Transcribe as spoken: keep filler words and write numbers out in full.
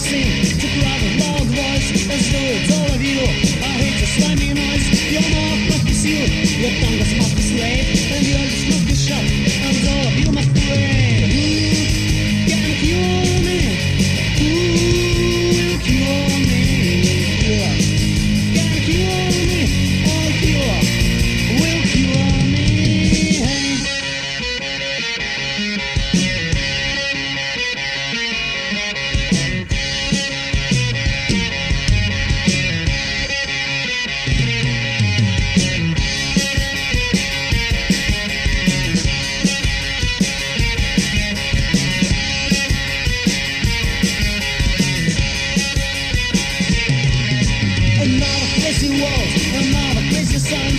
sing to cry with loud voice. Let's do it, all of you. I hate your slimy noise. Your mouth must be sealed, your tongue must be slave, and your ears must be shut, and all of you must pray. Who can cure me? Who will cure me? Yeah. Can cure me? All cure will cure me. Hey. Another crazy world, another crazy sun.